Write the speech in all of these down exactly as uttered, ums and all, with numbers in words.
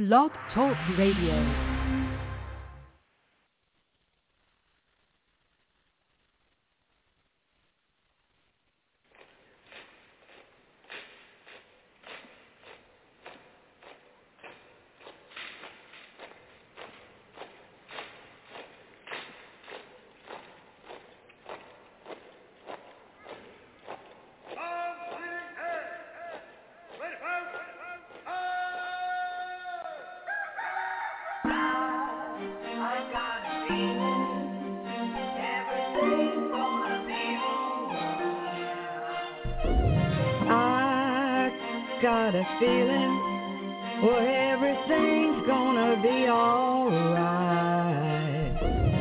Blog Talk Radio. Got a feeling, well, everything's gonna be alright.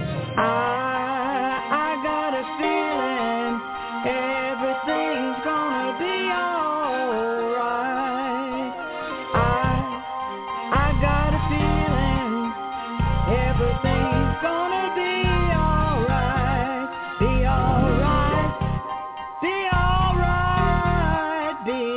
I, I got a feeling, everything's gonna be alright. I, I got a feeling, everything's gonna be alright. Be alright, be alright, be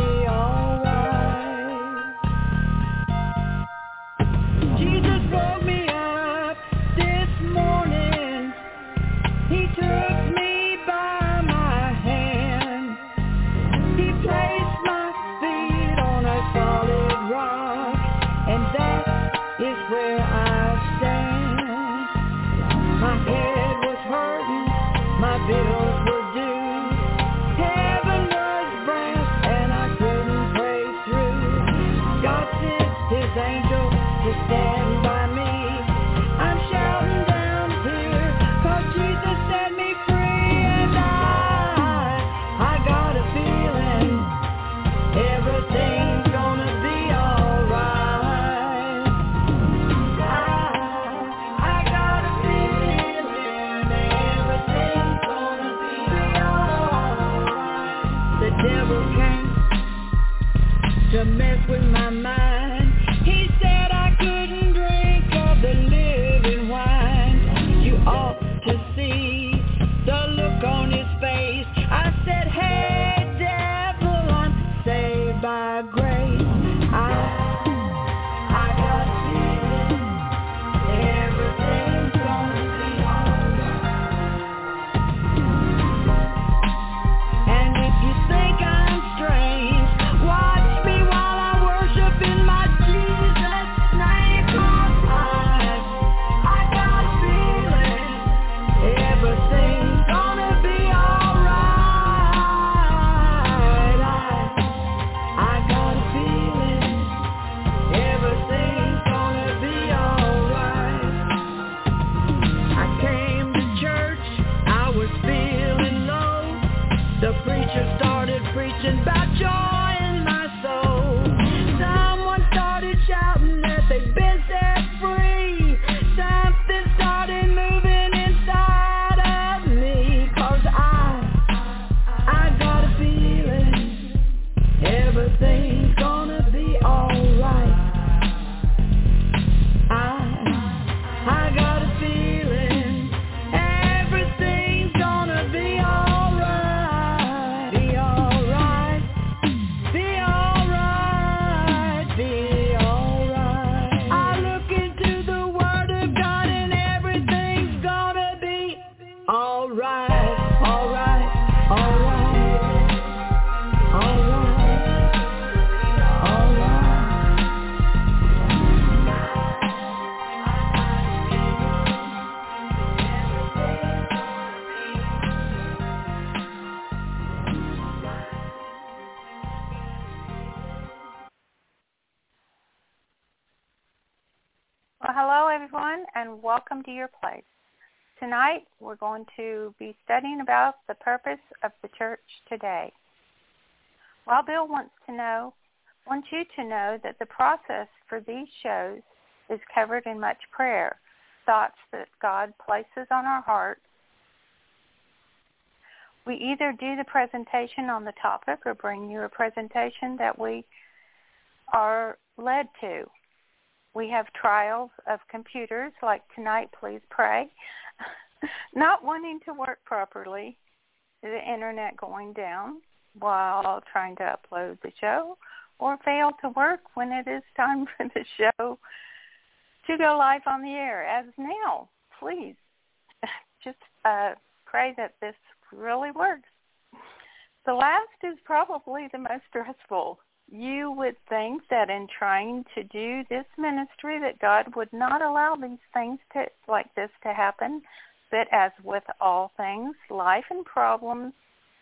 to mess with my mind. He said I couldn't drink of the living wine. You ought to see the look on his face. I said, hey devil, I'm saved by grace. I I got a feeling everything's gonna be alright. And if you think I'm strange, watch me while I worship in my Jesus' name. 'Cause I, I got a feeling everything's gonna be alright. I, I got a feeling everything's gonna be alright. I came to church, I was feeling low. The preacher started preaching about joy in my soul. Someone started shouting that they'd been set free. Something started moving inside of me. 'Cause I, I got a feeling everything's gonna be alright. I, I got a feeling everything's gonna be alright. Be alright, be alright, be alright. I look into the Word of God and everything's gonna be alright, alright, alright, alright, alright. Well, hello, everyone, and welcome to your place. Tonight, we're going to be studying about the purpose of the church today. Well, Bill wants to know, wants you to know that the process for these shows is covered in much prayer, thoughts that God places on our hearts. We either do the presentation on the topic or bring you a presentation that we are led to. We have trials of computers, like tonight, please pray, not wanting to work properly, the internet going down while trying to upload the show, or fail to work when it is time for the show to go live on the air, as now. Please just uh, pray that this really works. The last is probably the most stressful. You would think that in trying to do this ministry that God would not allow these things to, like this to happen, but as with all things, life and problems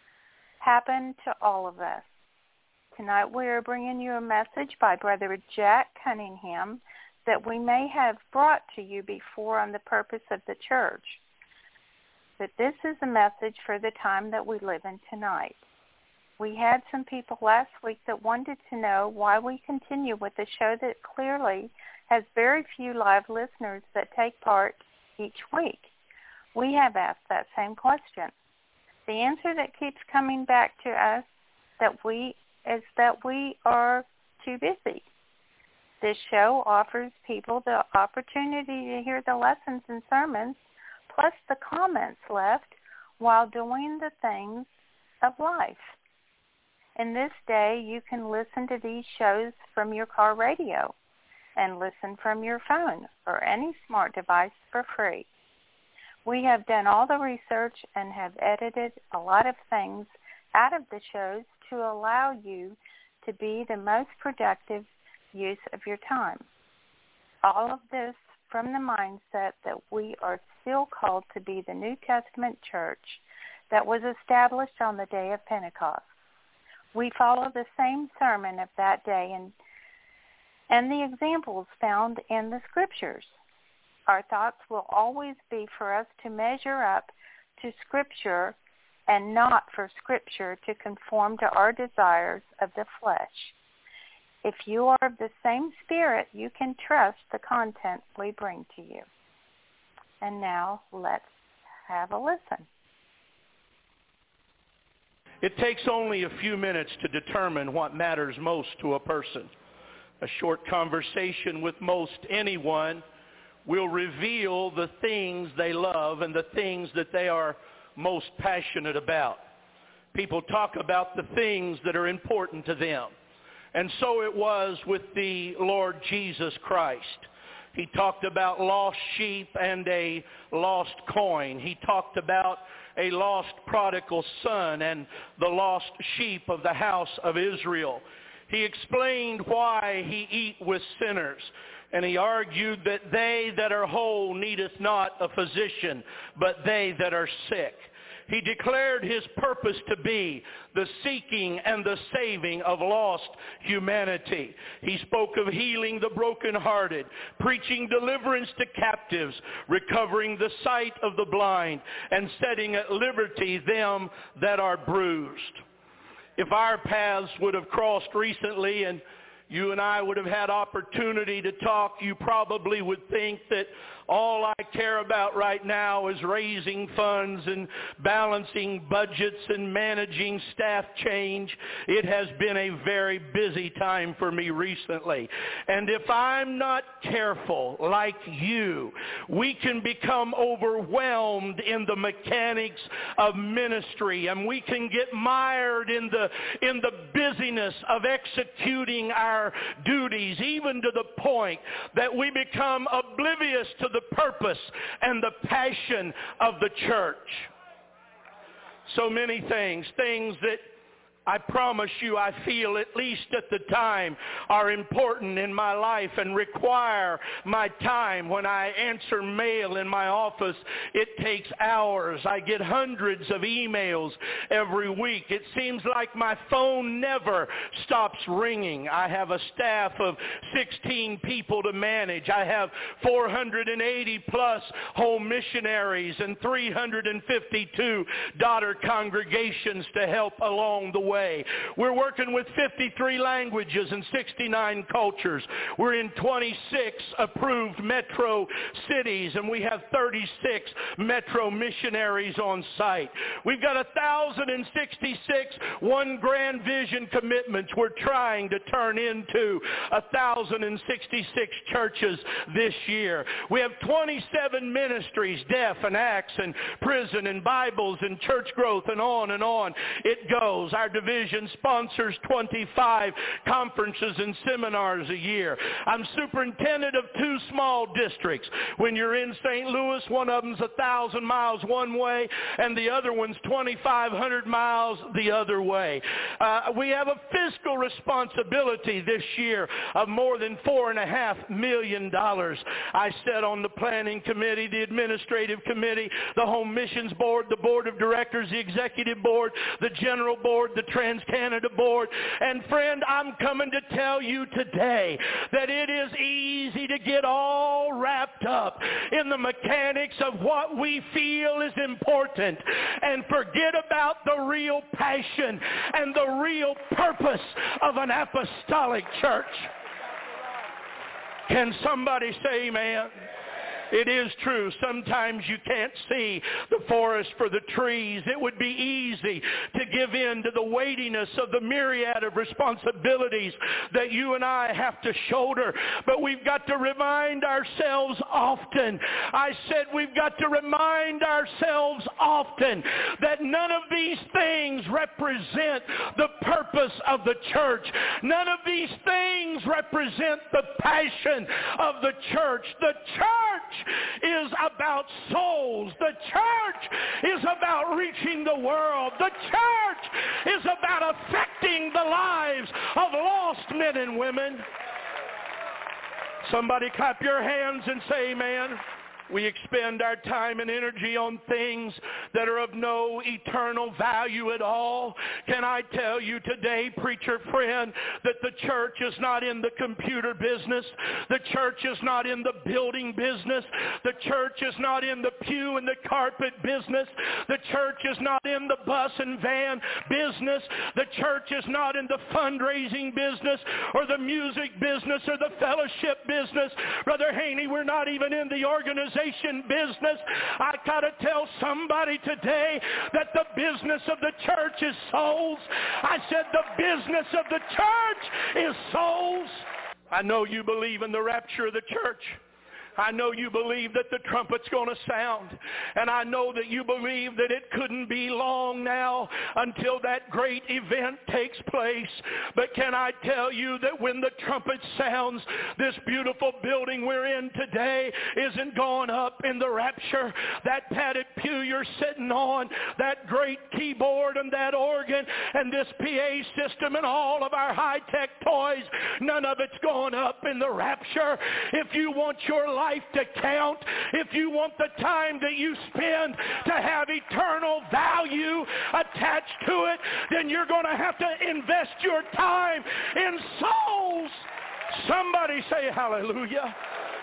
happen to all of us. Tonight we are bringing you a message by Brother Jack Cunningham that we may have brought to you before on the purpose of the church. But this is a message for the time that we live in tonight. We had some people last week that wanted to know why we continue with a show that clearly has very few live listeners that take part each week. We have asked that same question. The answer that keeps coming back to us that we is that we are too busy. This show offers people the opportunity to hear the lessons and sermons, plus the comments left while doing the things of life. In this day, you can listen to these shows from your car radio and listen from your phone or any smart device for free. We have done all the research and have edited a lot of things out of the shows to allow you to be the most productive use of your time. All of this from the mindset that we are still called to be the New Testament church that was established on the day of Pentecost. We follow the same sermon of that day and, and the examples found in the scriptures. Our thoughts will always be for us to measure up to Scripture and not for Scripture to conform to our desires of the flesh. If you are of the same spirit, you can trust the content we bring to you. And now let's have a listen. It takes only a few minutes to determine what matters most to a person. A short conversation with most anyone will reveal the things they love and the things that they are most passionate about. People talk about the things that are important to them. And so it was with the Lord Jesus Christ. He talked about lost sheep and a lost coin. He talked about a lost prodigal son and the lost sheep of the house of Israel. He explained why he eat with sinners. And he argued that they that are whole needeth not a physician, but they that are sick. He declared his purpose to be the seeking and the saving of lost humanity. He spoke of healing the brokenhearted, preaching deliverance to captives, recovering the sight of the blind, and setting at liberty them that are bruised. If our paths would have crossed recently and you and I would have had opportunity to talk, you probably would think that all I care about right now is raising funds and balancing budgets and managing staff change. It has been a very busy time for me recently. And if I'm not careful, like you, we can become overwhelmed in the mechanics of ministry, and we can get mired in the, in the busyness of executing our duties, even to the point that we become oblivious to the purpose and the passion of the church. So many things, things that I promise you I feel, at least at the time, are important in my life and require my time. When I answer mail in my office, it takes hours. I get hundreds of emails every week. It seems like my phone never stops ringing. I have a staff of sixteen people to manage. I have four hundred eighty plus home missionaries and three hundred fifty-two daughter congregations to help along the way. Way. We're working with fifty-three languages and sixty-nine cultures. We're in twenty-six approved metro cities, and we have thirty-six metro missionaries on site. We've got one thousand sixty-six One Grand Vision commitments we're trying to turn into one thousand sixty-six churches this year. We have twenty-seven ministries, deaf and acts and prison and Bibles and church growth and on and on it goes. Our Division sponsors twenty-five conferences and seminars a year. I'm superintendent of two small districts. When you're in Saint Louis, one of them's a thousand miles one way, and the other one's twenty-five hundred miles the other way. Uh, we have a fiscal responsibility this year of more than four and a half million dollars. I sat on the planning committee, the administrative committee, the Home Missions Board, the board of directors, the executive board, the general board, the Trans-Canada board. And friend, I'm coming to tell you today that it is easy to get all wrapped up in the mechanics of what we feel is important and forget about the real passion and the real purpose of an apostolic church. Can somebody say amen? It is true. Sometimes you can't see the forest for the trees. It would be easy to give in to the weightiness of the myriad of responsibilities that you and I have to shoulder. But we've got to remind ourselves often. I said we've got to remind ourselves often that none of these things represent the purpose of the church. None of these things represent the passion of the church. The church is about souls. The church is about reaching the world. The church is about affecting the lives of lost men and women. Somebody clap your hands and say amen. We expend our time and energy on things that are of no eternal value at all. Can I tell you today, preacher friend, that the church is not in the computer business. The church is not in the building business. The church is not in the pew and the carpet business. The church is not in the bus and van business. The church is not in the fundraising business or the music business or the fellowship business. Brother Haney, we're not even in the organization business. I got to tell somebody today that the business of the church is souls. I said the business of the church is souls. I know you believe in the rapture of the church. I know you believe that the trumpet's going to sound. And I know that you believe that it couldn't be long now until that great event takes place. But can I tell you that when the trumpet sounds, this beautiful building we're in today isn't going up in the rapture. That padded pew you're sitting on, that great keyboard and that organ and this P A system and all of our high-tech toys, none of it's going up in the rapture. If you want your life life to count, if you want the time that you spend to have eternal value attached to it, then you're going to have to invest your time in souls. Somebody say hallelujah.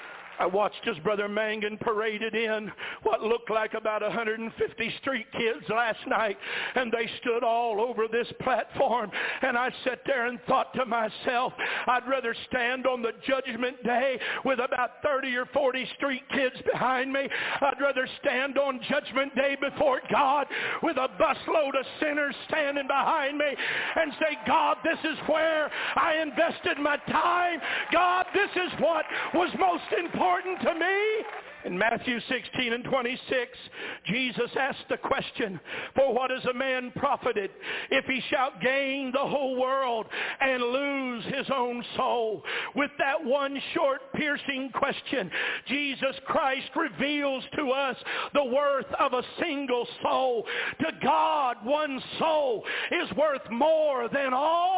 I watched as Brother Mangan paraded in what looked like about one hundred fifty street kids last night, and they stood all over this platform. And I sat there and thought to myself, I'd rather stand on the judgment day with about thirty or forty street kids behind me. I'd rather stand on judgment day before God with a busload of sinners standing behind me and say, God, this is where I invested my time. God, this is what was most important to me. In Matthew sixteen and twenty-six, Jesus asked the question, for what is a man profited if he shall gain the whole world and lose his own soul? With that one short piercing question, Jesus Christ reveals to us the worth of a single soul. To God, one soul is worth more than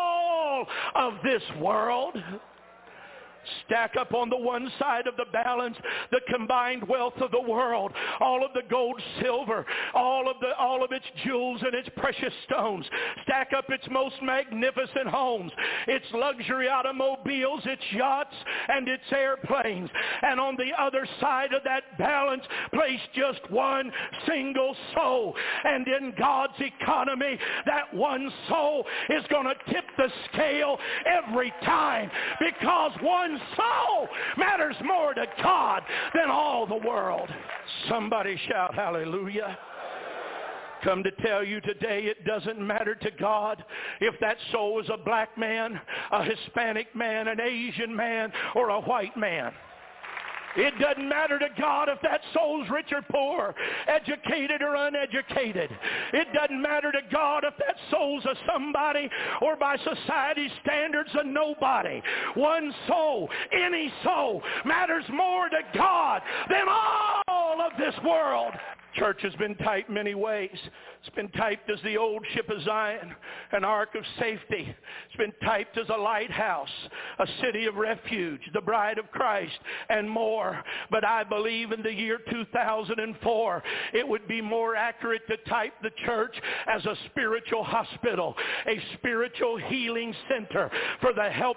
all of this world. Stack up on the one side of the balance the combined wealth of the world, all of the gold, silver, all of the all of its jewels and its precious stones. Stack up its most magnificent homes, its luxury automobiles, its yachts, and its airplanes. And on the other side of that balance, place just one single soul. And in God's economy, that one soul is going to tip the scale every time, because one soul matters more to God than all the world. Somebody shout hallelujah. Come to tell you today, it doesn't matter to God if that soul is a black man, a Hispanic man, an Asian man, or a white man. It doesn't matter to God if that soul's rich or poor, educated or uneducated. It doesn't matter to God if that soul's a somebody or by society's standards a nobody. One soul, any soul, matters more to God than all of this world. Church has been typed many ways. It's been typed as the old ship of Zion, an ark of safety. It's been typed as a lighthouse, a city of refuge, the bride of Christ, and more. But I believe in the year two thousand four, it would be more accurate to type the church as a spiritual hospital, a spiritual healing center for the help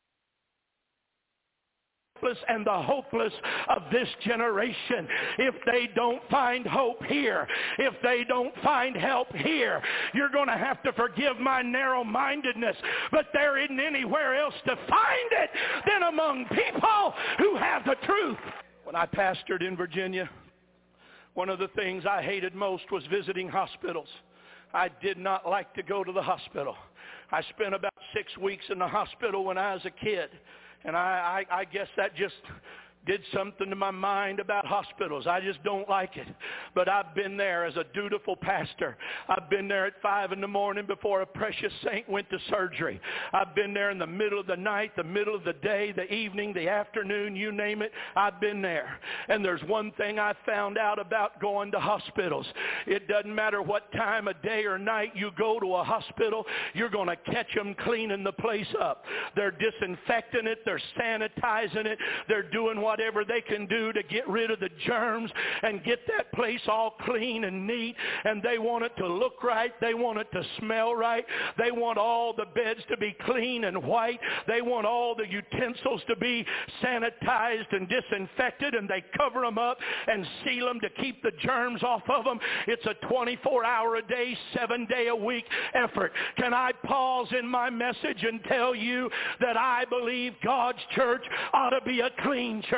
and the hopeless of this generation. If they don't find hope here, if they don't find help here, you're going to have to forgive my narrow-mindedness, but there isn't anywhere else to find it than among people who have the truth. When I pastored in Virginia, one of the things I hated most was visiting hospitals. I did not like to go to the hospital. I spent about six weeks in the hospital when I was a kid. And I, I, I guess that just did something to my mind about hospitals. I just don't like it. But I've been there as a dutiful pastor. I've been there at five in the morning before a precious saint went to surgery. I've been there in the middle of the night, the middle of the day, the evening, the afternoon, you name it. I've been there. And there's one thing I found out about going to hospitals. It doesn't matter what time of day or night you go to a hospital, you're going to catch them cleaning the place up. They're disinfecting it. They're sanitizing it. They're doing what whatever they can do to get rid of the germs and get that place all clean and neat. And they want it to look right. They want it to smell right. They want all the beds to be clean and white. They want all the utensils to be sanitized and disinfected, and they cover them up and seal them to keep the germs off of them. It's a twenty-four hour a day, seven day a week effort. Can I pause in my message and tell you that I believe God's church ought to be a clean church?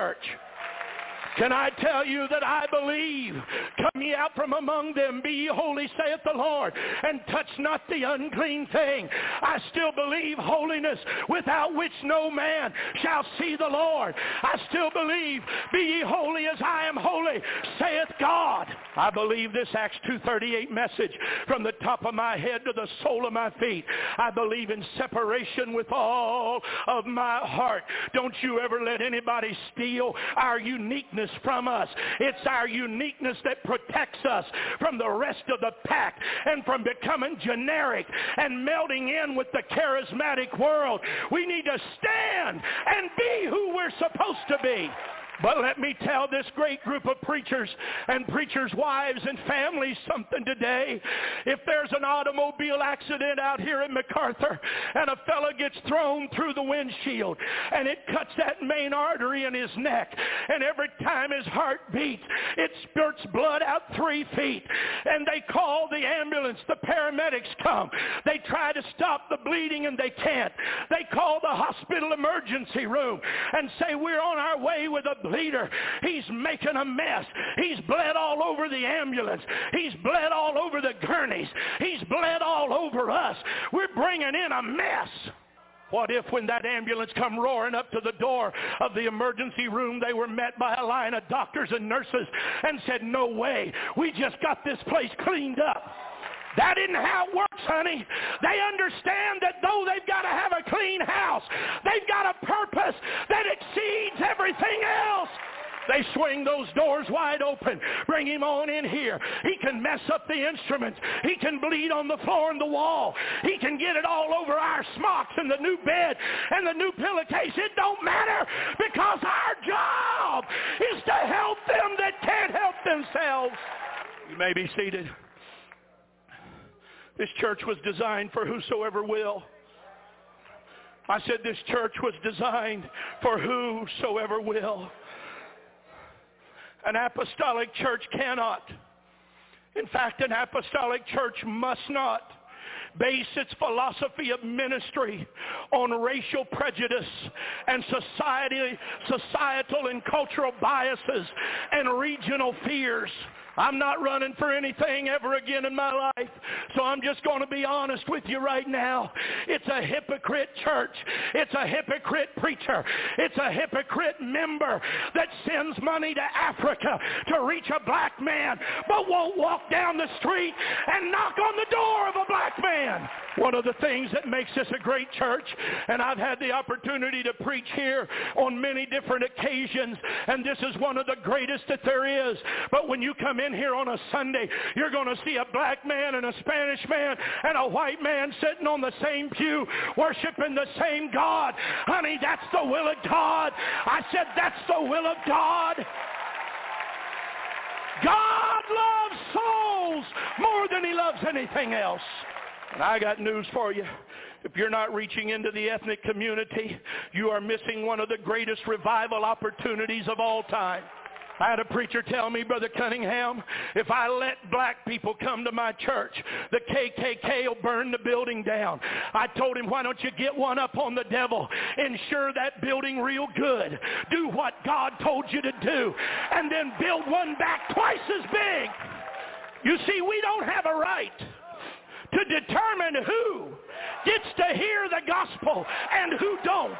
Can I tell you that I believe, come ye out from among them, be ye holy, saith the Lord, and touch not the unclean thing. I still believe holiness, without which no man shall see the Lord. I still believe, be ye holy as I am holy, saith God. I believe this Acts two thirty-eight message from the top of my head to the sole of my feet. I believe in separation with all of my heart. Don't you ever let anybody steal our uniqueness from us. It's our uniqueness that protects us from the rest of the pack and from becoming generic and melding in with the charismatic world. We need to stand and be who we're supposed to be. But let me tell this great group of preachers and preachers' wives and families something today. If there's an automobile accident out here in MacArthur and a fella gets thrown through the windshield and it cuts that main artery in his neck, and every time his heart beats, it spurts blood out three feet, and they call the ambulance, the paramedics come. They try to stop the bleeding and they can't. They call the hospital emergency room and say, we're on our way with a bleeder. He's making a mess. He's bled all over the ambulance. He's bled all over the gurneys. He's bled all over us. We're bringing in a mess. What if when that ambulance come roaring up to the door of the emergency room, they were met by a line of doctors and nurses and said, no way, we just got this place cleaned up. That isn't how it works, honey. They understand that though they've got to have a clean house, they've got a purpose that exceeds everything else. They swing those doors wide open. Bring him on in here. He can mess up the instruments. He can bleed on the floor and the wall. He can get it all over our smocks and the new bed and the new pillowcase. It don't matter, because our job is to help them that can't help themselves. You may be seated. This church was designed for whosoever will. I said this church was designed for whosoever will. An apostolic church cannot. In fact, an apostolic church must not base its philosophy of ministry on racial prejudice and society, societal and cultural biases and regional fears. I'm not running for anything ever again in my life. So I'm just going to be honest with you right now. It's a hypocrite church. It's a hypocrite preacher. It's a hypocrite member that sends money to Africa to reach a black man, but won't walk down the street and knock on the door of a black man. One of the things that makes this a great church, and I've had the opportunity to preach here on many different occasions, and this is one of the greatest that there is. But when you come in here on a Sunday, you're going to see a black man and a Spanish man and a white man sitting on the same pew worshiping the same God. Honey, that's the will of God. I said that's the will of God. God loves souls more than he loves anything else. And I got news for you. If you're not reaching into the ethnic community, you are missing one of the greatest revival opportunities of all time. I had a preacher tell me, Brother Cunningham, if I let black people come to my church, the K K K will burn the building down. I told him, why don't you get one up on the devil, ensure that building real good, do what God told you to do, and then build one back twice as big. You see, we don't have a right to determine who gets to hear the gospel and who don't.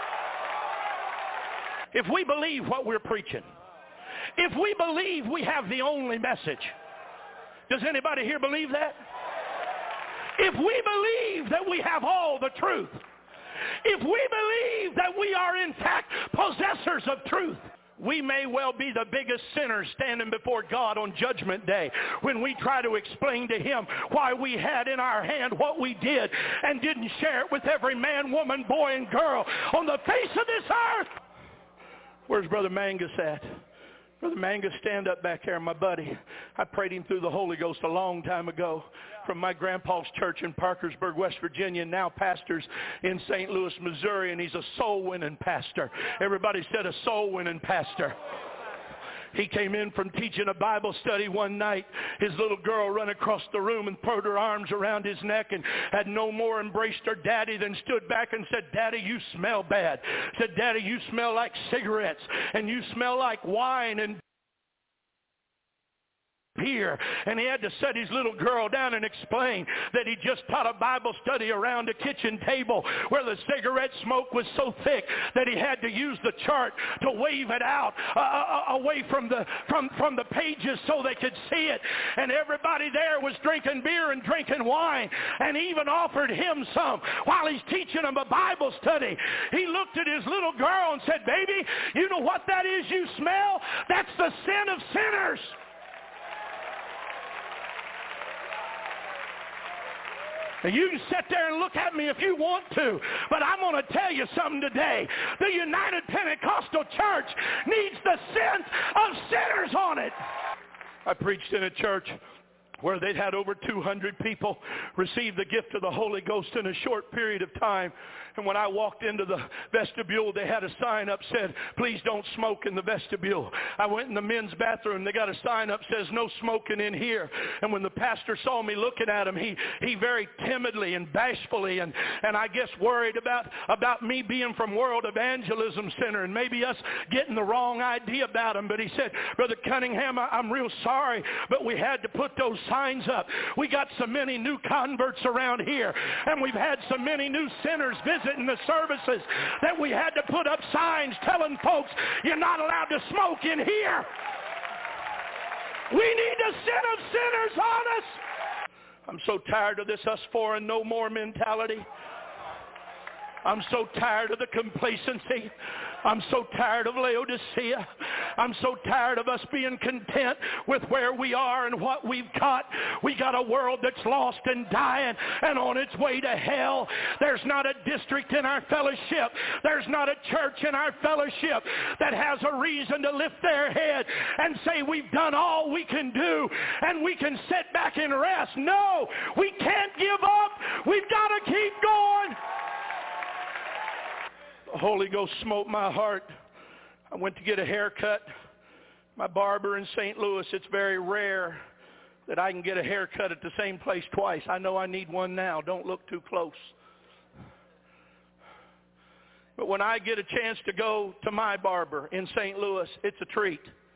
If we believe what we're preaching, if we believe we have the only message, does anybody here believe that? If we believe that we have all the truth, if we believe that we are in fact possessors of truth, we may well be the biggest sinners standing before God on Judgment Day when we try to explain to him why we had in our hand what we did and didn't share it with every man, woman, boy, and girl on the face of this earth. Where's Brother Mangus at? Brother Mangus, stand up back there, my buddy. I prayed him through the Holy Ghost a long time ago from my grandpa's church in Parkersburg, West Virginia, and now pastors in Saint Louis, Missouri, and he's a soul-winning pastor. Everybody said a soul-winning pastor. He came in from teaching a Bible study one night. His little girl ran across the room and put her arms around his neck and had no more embraced her daddy than stood back and said, Daddy, you smell bad. Said, Daddy, you smell like cigarettes and you smell like wine and here. And he had to set his little girl down and explain that he just taught a Bible study around a kitchen table where the cigarette smoke was so thick that he had to use the chart to wave it out uh, away from the from from the pages so they could see it. And everybody there was drinking beer and drinking wine, and he even offered him some while he's teaching them a Bible study. He looked at his little girl and said, Baby, you know what that is you smell? That's the sin of sinners. You can sit there and look at me if you want to, but I'm going to tell you something today. The United Pentecostal Church needs the sin of sinners on it. I preached in a church where they'd had over two hundred people receive the gift of the Holy Ghost in a short period of time. And when I walked into the vestibule, they had a sign up said, please don't smoke in the vestibule. I went in the men's bathroom. They got a sign up says, no smoking in here. And when the pastor saw me looking at him, he, he very timidly and bashfully and, and I guess worried about, about me being from World Evangelism Center and maybe us getting the wrong idea about him. But he said, Brother Cunningham, I, I'm real sorry, but we had to put those signs up. We got so many new converts around here, and we've had so many new sinners visit in the services that we had to put up signs telling folks you're not allowed to smoke in here. We need the sin of sinners on us. I'm so tired of this us for and no more mentality. I'm so tired of the complacency. I'm so tired of Laodicea. I'm so tired of us being content with where we are and what we've got. We got a world that's lost and dying and on its way to hell. There's not a district in our fellowship. There's not a church in our fellowship that has a reason to lift their head and say we've done all we can do and we can sit back and rest. No, we can't give up. We've got to keep going. The Holy Ghost smote my heart. I went to get a haircut. My barber in Saint Louis, it's very rare that I can get a haircut at the same place twice. I know I need one now. Don't look too close. But when I get a chance to go to my barber in Saint Louis, it's a treat.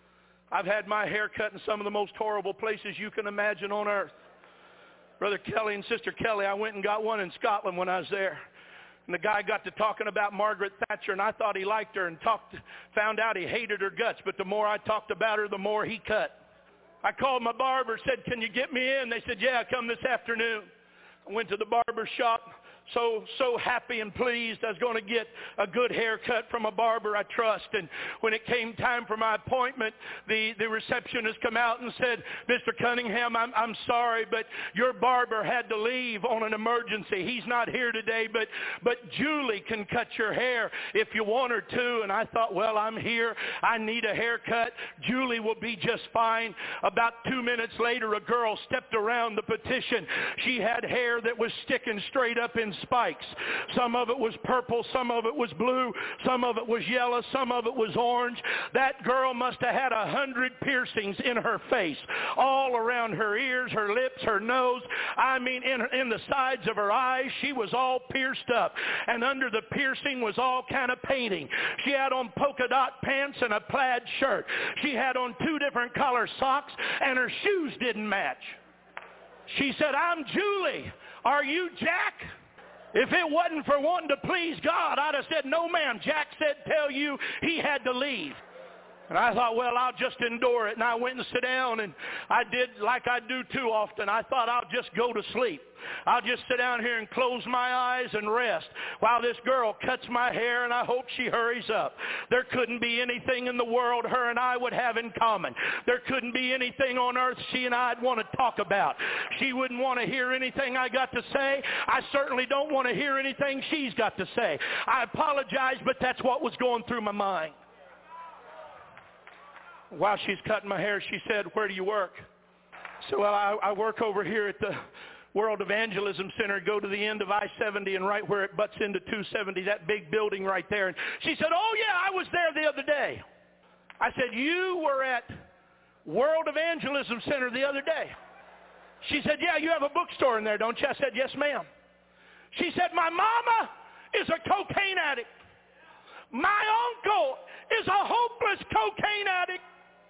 I've had my hair cut in some of the most horrible places you can imagine on earth. Brother Kelly and Sister Kelly, I went and got one in Scotland when I was there. And the guy got to talking about Margaret Thatcher, and I thought he liked her, and talked, found out he hated her guts. But the more I talked about her, the more he cut. I called my barber, said, can you get me in? They said, yeah, come this afternoon. I went to the barber shop. So, so happy and pleased I was going to get a good haircut from a barber I trust. And when it came time for my appointment, the, the receptionist come out and said, Mister Cunningham, I'm, I'm sorry, but your barber had to leave on an emergency. He's not here today, but, but Julie can cut your hair if you want her to. And I thought, well, I'm here. I need a haircut. Julie will be just fine. About two minutes later, a girl stepped around the petition. She had hair that was sticking straight up in spikes. Some of it was purple, some of it was blue, some of it was yellow, some of it was orange. That girl must have had a hundred piercings in her face, all around her ears, her lips, her nose. I mean, in, in the sides of her eyes, she was all pierced up. And under the piercing was all kind of painting. She had on polka dot pants and a plaid shirt. She had on two different color socks, and her shoes didn't match. She said, I'm Julie. Are you Jack? If it wasn't for wanting to please God, I'd have said, no, ma'am. Jack said, tell you he had to leave. And I thought, well, I'll just endure it. And I went and sat down, and I did like I do too often. I thought I'll just go to sleep. I'll just sit down here and close my eyes and rest while this girl cuts my hair, and I hope she hurries up. There couldn't be anything in the world her and I would have in common. There couldn't be anything on earth she and I'd want to talk about. She wouldn't want to hear anything I got to say. I certainly don't want to hear anything she's got to say. I apologize, but that's what was going through my mind. While she's cutting my hair, she said, where do you work? So well, I, I work over here at the World Evangelism Center. Go to the end of I seventy and right where it butts into two seventy, that big building right there. And she said, oh, yeah, I was there the other day. I said, you were at World Evangelism Center the other day? She said, yeah, you have a bookstore in there, don't you? I said, yes, ma'am. She said, my mama is a cocaine addict. My uncle is a hopeless cocaine addict.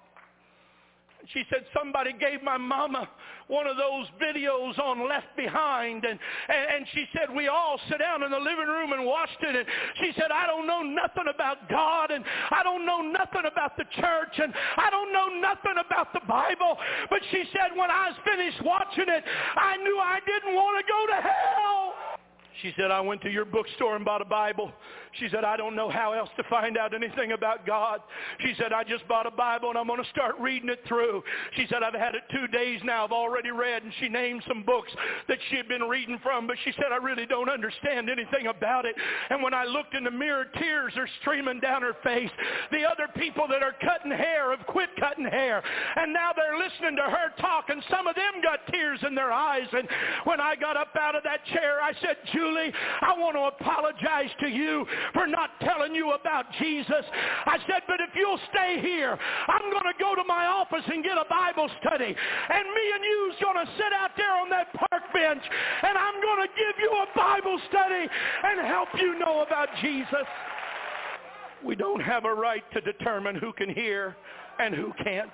She said somebody gave my mama one of those videos on Left Behind, and, and, and she said we all sat down in the living room and watched it, and she said, I don't know nothing about God, and I don't know nothing about the church, and I don't know nothing about the Bible, but she said when I was finished watching it, I knew I didn't want to go to hell. She said, I went to your bookstore and bought a Bible. She said, I don't know how else to find out anything about God. She said, I just bought a Bible and I'm going to start reading it through. She said, I've had it two days now. I've already read, and she named some books that she had been reading from, but she said, I really don't understand anything about it. And when I looked in the mirror, tears are streaming down her face. The other people that are cutting hair have quit cutting hair, and now they're listening to her talk, and some of them got tears in their eyes. And when I got up out of that chair, I said, Julie, I want to apologize to you for not telling you about Jesus. I said, but if you'll stay here, I'm going to go to my office and get a Bible study. And me and you's going to sit out there on that park bench, and I'm going to give you a Bible study and help you know about Jesus. We don't have a right to determine who can hear and who can't.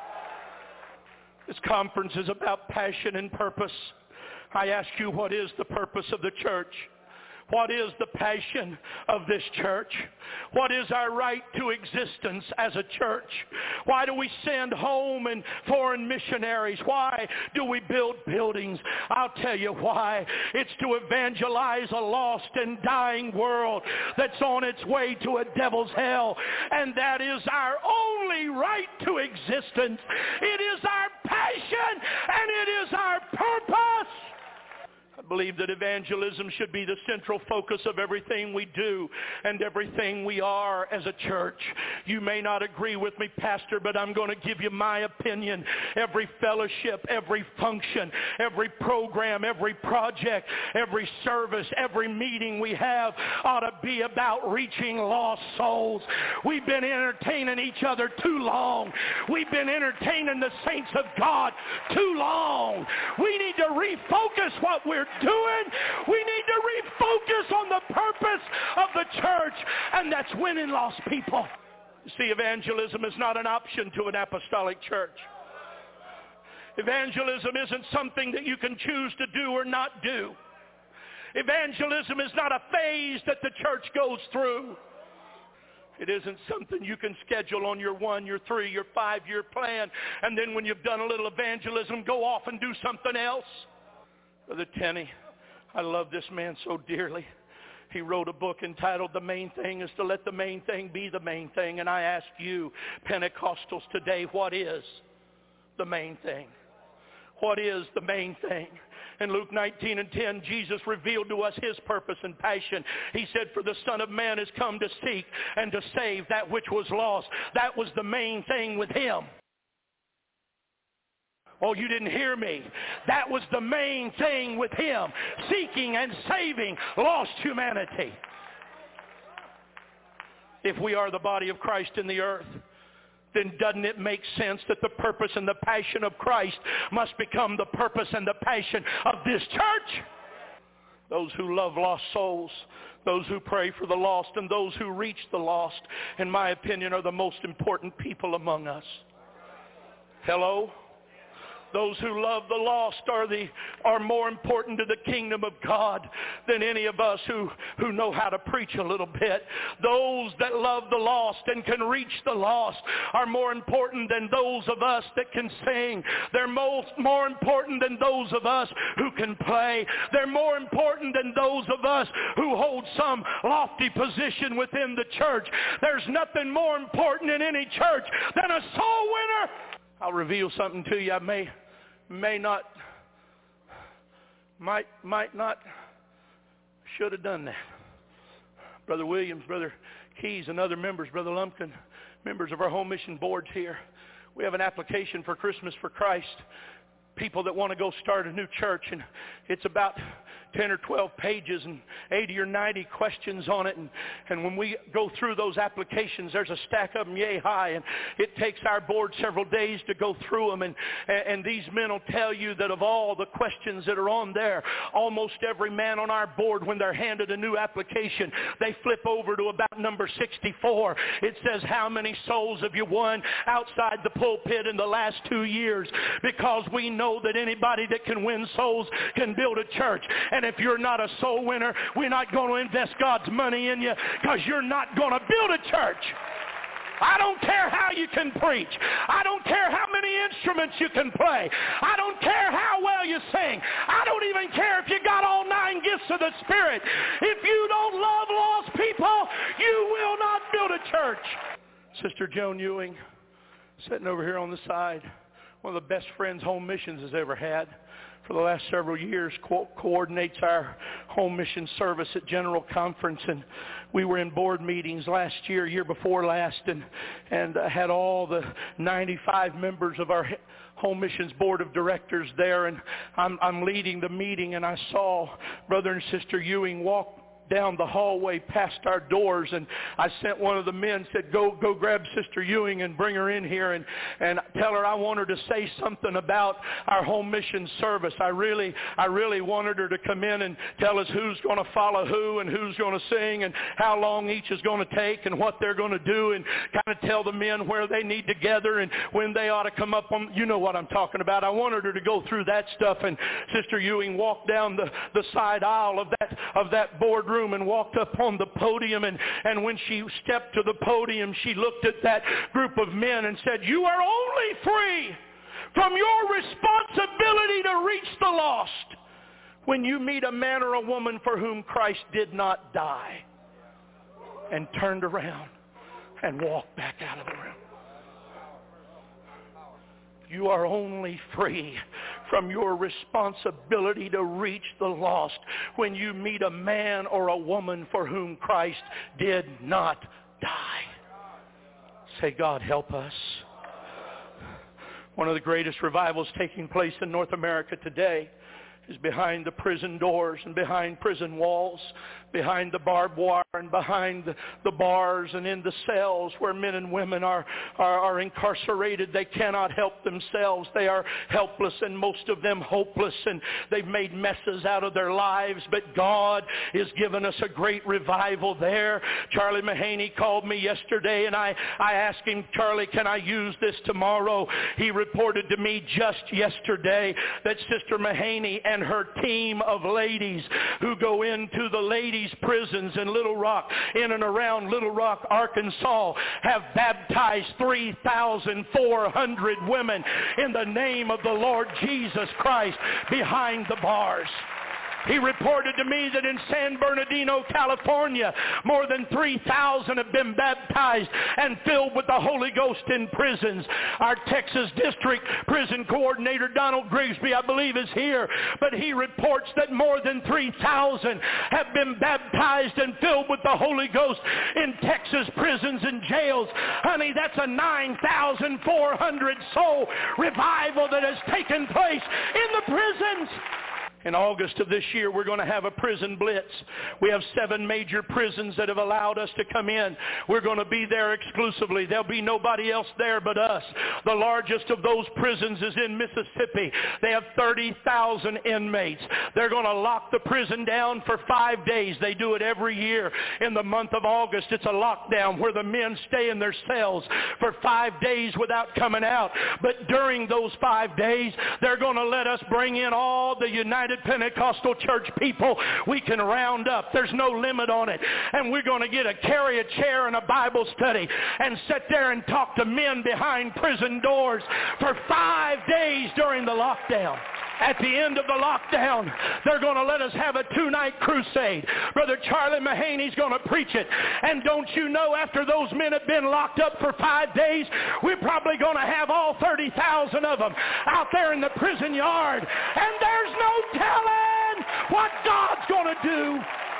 This conference is about passion and purpose. I ask you, what is the purpose of the church? What is the passion of this church? What is our right to existence as a church? Why do we send home and foreign missionaries? Why do we build buildings? I'll tell you why. It's to evangelize a lost and dying world that's on its way to a devil's hell. And that is our only right to existence. It is our passion and it is our purpose. I believe that evangelism should be the central focus of everything we do and everything we are as a church. You may not agree with me, Pastor, but I'm going to give you my opinion. Every fellowship, every function, every program, every project, every service, every meeting we have ought to be about reaching lost souls. We've been entertaining each other too long. We've been entertaining the saints of God too long. We need to refocus what we're doing. We need to refocus on the purpose of the church, and that's winning lost people. See, evangelism is not an option to an apostolic church. Evangelism isn't something that you can choose to do or not do. Evangelism is not a phase that the church goes through. It isn't something you can schedule on your one, your three, your five-year plan, and then when you've done a little evangelism, go off and do something else. Brother Tenney, I love this man so dearly. He wrote a book entitled The Main Thing is to Let the Main Thing Be the Main Thing. And I ask you, Pentecostals today, what is the main thing? What is the main thing? In Luke nineteen and ten, Jesus revealed to us his purpose and passion. He said, for the Son of Man has come to seek and to save that which was lost. That was the main thing with him. Oh, you didn't hear me. That was the main thing with him, seeking and saving lost humanity. If we are the body of Christ in the earth, then doesn't it make sense that the purpose and the passion of Christ must become the purpose and the passion of this church? Those who love lost souls, those who pray for the lost, and those who reach the lost, in my opinion, are the most important people among us. Hello? Those who love the lost are the are more important to the kingdom of God than any of us who, who know how to preach a little bit. Those that love the lost and can reach the lost are more important than those of us that can sing. They're most, more important than those of us who can play. They're more important than those of us who hold some lofty position within the church. There's nothing more important in any church than a soul winner. I'll reveal something to you. I may, may not, might, might not, should have done that. Brother Williams, Brother Keys, and other members, Brother Lumpkin, members of our home mission boards here, we have an application for Christmas for Christ. People that want to go start a new church, and it's about ten or twelve pages and eighty or ninety questions on it. And, and when we go through those applications, there's a stack of them yay high, and it takes our board several days to go through them. And, and these men will tell you that of all the questions that are on there, almost every man on our board, when they're handed a new application, they flip over to about number sixty-four. It says, how many souls have you won outside the pulpit in the last two years? Because we know that anybody that can win souls can build a church. And if you're not a soul winner, we're not going to invest God's money in you, because you're not going to build a church. I don't care how you can preach. I don't care how many instruments you can play. I don't care how well you sing. I don't even care if you got all nine gifts of the Spirit. If you don't love lost people, you will not build a church. Sister Joan Ewing, sitting over here on the side, one of the best friends Home Missions has ever had. For the last several years, co- coordinates our home mission service at General Conference, and we were in board meetings last year, year before last, and and uh, had all the ninety-five members of our home missions board of directors there, and I'm, I'm leading the meeting, and I saw Brother and Sister Ewing walk down the hallway past our doors, and I sent one of the men, said, go go grab Sister Ewing and bring her in here and, and tell her I want her to say something about our home mission service. I really I really wanted her to come in and tell us who's going to follow who and who's going to sing and how long each is going to take and what they're going to do, and kind of tell the men where they need to gather and when they ought to come up on, you know what I'm talking about. I wanted her to go through that stuff, and Sister Ewing walked down the, the side aisle of that of that boardroom and walked up on the podium, and, and when she stepped to the podium, she looked at that group of men and said, you are only free from your responsibility to reach the lost when you meet a man or a woman for whom Christ did not die. And turned around and walked back out of the room. You are only free from your responsibility to reach the lost when you meet a man or a woman for whom Christ did not die. Say, God, help us. One of the greatest revivals taking place in North America today is behind the prison doors and behind prison walls, behind the barbed wire and behind the, the bars and in the cells where men and women are, are, are incarcerated. They cannot help themselves. They are helpless and most of them hopeless, and they've made messes out of their lives. But God has given us a great revival there. Charlie Mahaney called me yesterday and I, I asked him, Charlie, can I use this tomorrow? He reported to me just yesterday that Sister Mahaney and her team of ladies who go into the ladies' prisons in Little Rock, in and around Little Rock, Arkansas, have baptized three thousand four hundred women in the name of the Lord Jesus Christ behind the bars. He reported to me that in San Bernardino, California, more than three thousand have been baptized and filled with the Holy Ghost in prisons. Our Texas District Prison Coordinator, Donald Grigsby, I believe is here, but he reports that more than three thousand have been baptized and filled with the Holy Ghost in Texas prisons and jails. Honey, that's a nine thousand four hundred soul revival that has taken place in the prisons. In August of this year, we're going to have a prison blitz. We have seven major prisons that have allowed us to come in. We're going to be there exclusively. There'll be nobody else there but us. The largest of those prisons is in Mississippi. They have thirty thousand inmates. They're going to lock the prison down for five days. They do it every year. In the month of August, it's a lockdown where the men stay in their cells for five days without coming out. But during those five days, they're going to let us bring in all the United Pentecostal church people we can round up. There's no limit on it. And we're going to get a carry a chair and a Bible study and sit there and talk to men behind prison doors for five days during the lockdown. At the end of the lockdown, they're going to let us have a two-night crusade. Brother Charlie Mahaney's going to preach it. And don't you know, after those men have been locked up for five days, we're probably going to have all thirty thousand of them out there in the prison yard. And there's no telling what God's going to do.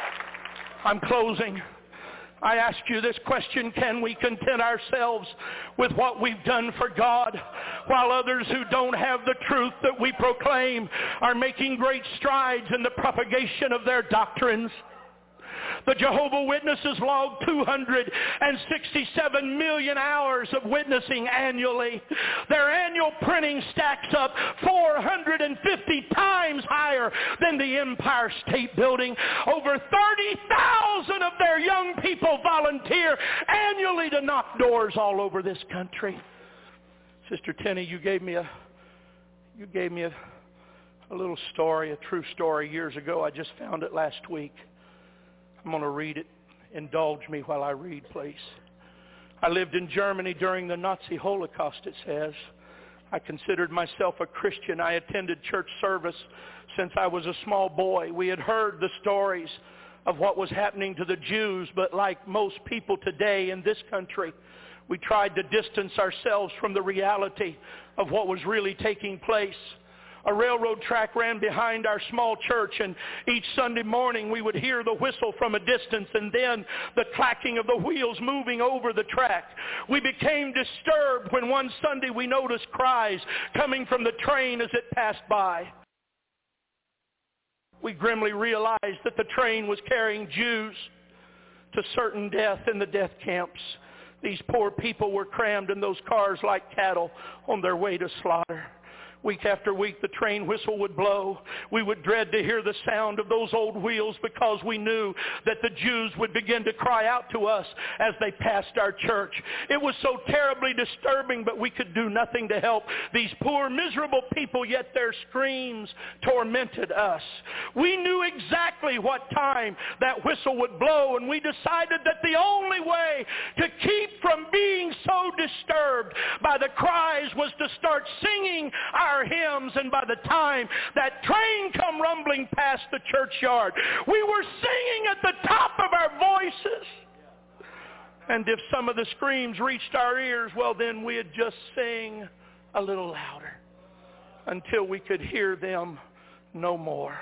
I'm closing. I ask you this question: can we content ourselves with what we've done for God, while others who don't have the truth that we proclaim are making great strides in the propagation of their doctrines? The Jehovah's Witnesses log two hundred sixty-seven million hours of witnessing annually. Their annual printing stacks up four hundred fifty times higher than the Empire State Building. Over thirty thousand of their young people volunteer annually to knock doors all over this country. Sister Tenny, you gave me a you gave me a, a little story, a true story years ago. I just found it last week. I'm going to read it. Indulge me while I read, please. I lived in Germany during the Nazi Holocaust, it says. I considered myself a Christian. I attended church service since I was a small boy. We had heard the stories of what was happening to the Jews, but like most people today in this country, we tried to distance ourselves from the reality of what was really taking place. A railroad track ran behind our small church, and each Sunday morning we would hear the whistle from a distance and then the clacking of the wheels moving over the track. We became disturbed when one Sunday we noticed cries coming from the train as it passed by. We grimly realized that the train was carrying Jews to certain death in the death camps. These poor people were crammed in those cars like cattle on their way to slaughter. Week after week, the train whistle would blow. We would dread to hear the sound of those old wheels because we knew that the Jews would begin to cry out to us as they passed our church. It was so terribly disturbing, but we could do nothing to help these poor, miserable people, yet their screams tormented us. We knew exactly what time that whistle would blow, and we decided that the only way to keep from being so disturbed by the cries was to start singing our Our hymns. And by the time that train come rumbling past the churchyard, we were singing at the top of our voices. And if some of the screams reached our ears, well, then we'd just sing a little louder until we could hear them no more.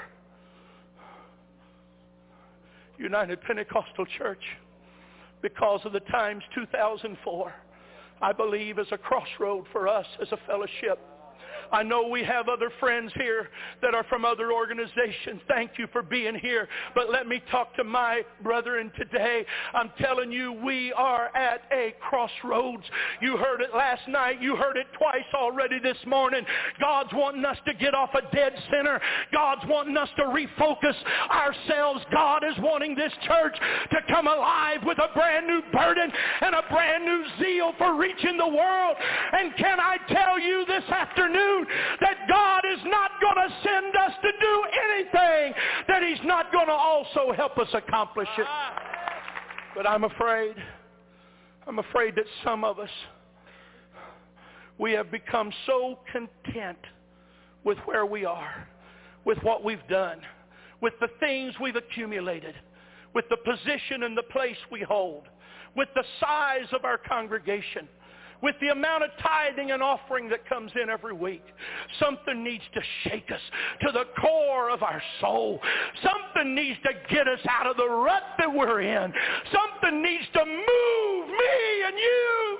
United Pentecostal Church, because of the times two thousand four, I believe is a crossroad for us as a fellowship. I know we have other friends here that are from other organizations. Thank you for being here. But let me talk to my brethren today. I'm telling you, we are at a crossroads. You heard it last night. You heard it twice already this morning. God's wanting us to get off a dead center. God's wanting us to refocus ourselves. God is wanting this church to come alive with a brand new burden and a brand new zeal for reaching the world. And can I tell you this afternoon that God is not going to send us to do anything that He's not going to also help us accomplish it. But I'm afraid, I'm afraid that some of us, we have become so content with where we are, with what we've done, with the things we've accumulated, with the position and the place we hold, with the size of our congregation, with the amount of tithing and offering that comes in every week. Something needs to shake us to the core of our soul. Something needs to get us out of the rut that we're in. Something needs to move me and you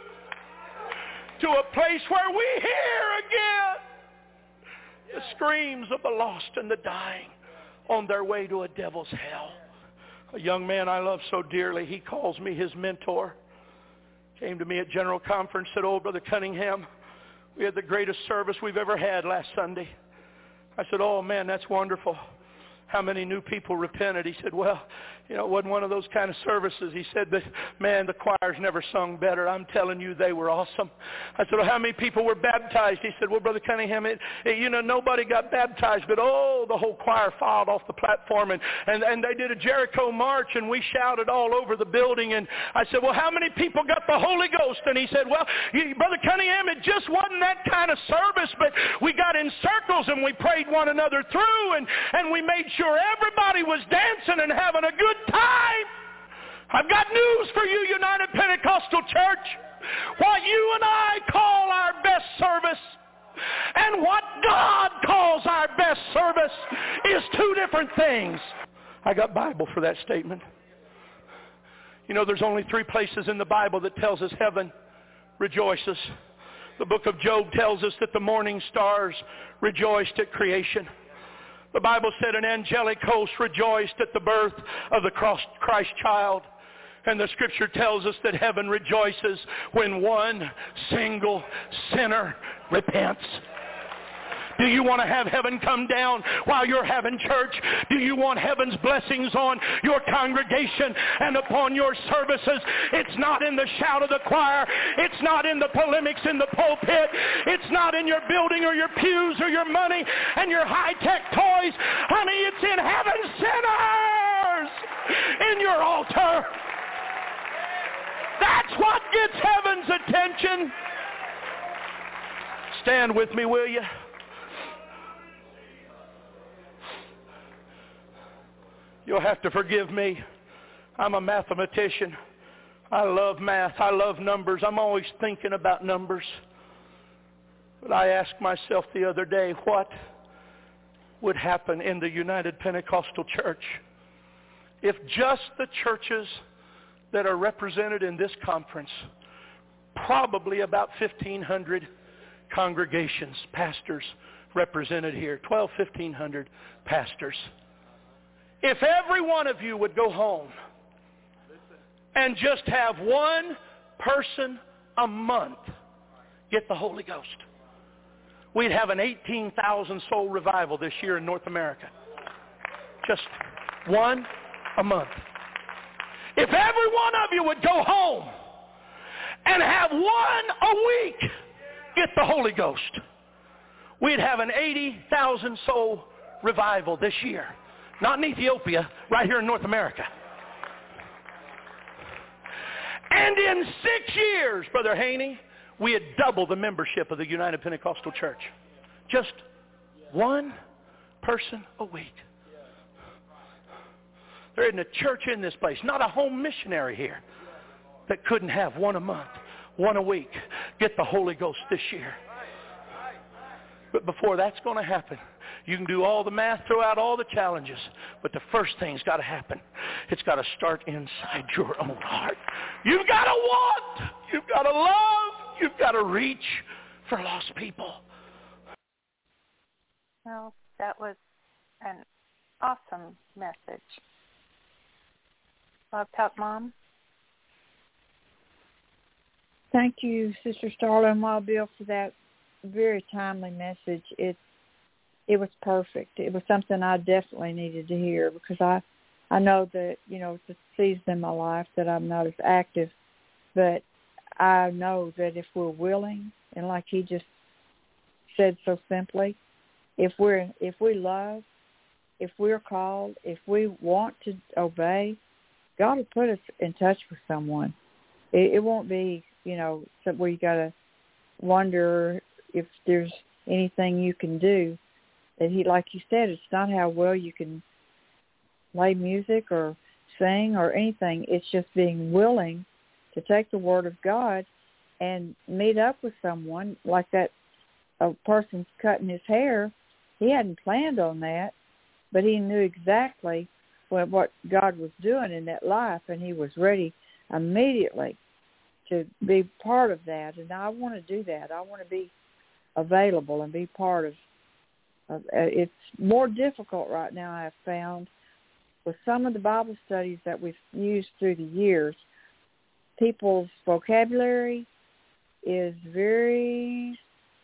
to a place where we hear again the screams of the lost and the dying on their way to a devil's hell. A young man I love so dearly, he calls me his mentor. Came to me at General Conference, said, "Oh, Brother Cunningham, we had the greatest service we've ever had last Sunday." I said, "Oh, man, that's wonderful. How many new people repented?" He said, "Well, you know, it wasn't one of those kind of services." He said, "But man, the choirs never sung better. I'm telling you, they were awesome." I said, "Well, how many people were baptized?" He said, "Well, Brother Cunningham, it, it, you know, nobody got baptized, but oh, the whole choir filed off the platform, and, and, and they did a Jericho march, and we shouted all over the building." And I said, "Well, how many people got the Holy Ghost?" And he said, "Well, you, Brother Cunningham, it just wasn't that kind of service, but we got in circles and we prayed one another through, and, and we made sure everybody was dancing and having a good time." I've got news for you, United Pentecostal Church. What you and I call our best service and what God calls our best service is two different things. I got Bible for that statement. You know, there's only three places in the Bible that tells us heaven rejoices. The book of Job tells us that the morning stars rejoiced at creation. The Bible said an angelic host rejoiced at the birth of the Christ child. And the Scripture tells us that heaven rejoices when one single sinner repents. Do you want to have heaven come down while you're having church? Do you want heaven's blessings on your congregation and upon your services? It's not in the shout of the choir. It's not in the polemics in the pulpit. It's not in your building or your pews or your money and your high-tech toys. Honey, it's in heaven's sinners in your altar. That's what gets heaven's attention. Stand with me, will you? You'll have to forgive me. I'm a mathematician. I love math. I love numbers. I'm always thinking about numbers. But I asked myself the other day, what would happen in the United Pentecostal Church if just the churches that are represented in this conference, probably about fifteen hundred congregations, pastors represented here, twelve, fifteen hundred pastors. If every one of you would go home and just have one person a month get the Holy Ghost, we'd have an eighteen thousand soul revival this year in North America. Just one a month. If every one of you would go home and have one a week get the Holy Ghost, we'd have an eighty thousand soul revival this year. Not in Ethiopia, right here in North America. And in six years, Brother Haney, we had doubled the membership of the United Pentecostal Church. Just one person a week. There isn't a church in this place, not a home missionary here, that couldn't have one a month, one a week, get the Holy Ghost this year. But before that's going to happen, you can do all the math, throw out all the challenges, but the first thing's got to happen. It's got to start inside your own heart. You've got to want. You've got to love. You've got to reach for lost people. Well, that was an awesome message. Love Talk Mom. Thank you, Sister Starla and Wild Bill, for that very timely message. It it was perfect. It was something I definitely needed to hear because I, I know that, you know, it's a season in my life that I'm not as active, but I know that if we're willing, and like he just said so simply, if we're if we love, if we're called, if we want to obey, God will put us in touch with someone. It, it won't be, you know, where you got to wonder if there's anything you can do. That he, like you said, it's not how well you can play music or sing or anything. It's just being willing to take the Word of God and meet up with someone like that. A person's cutting his hair. He hadn't planned on that, but he knew exactly what, what God was doing in that life, and he was ready immediately to be part of that. And I want to do that. I want to be available and be part of, of uh, it's more difficult right now, I've found, with some of the Bible studies that we've used through the years. People's vocabulary is very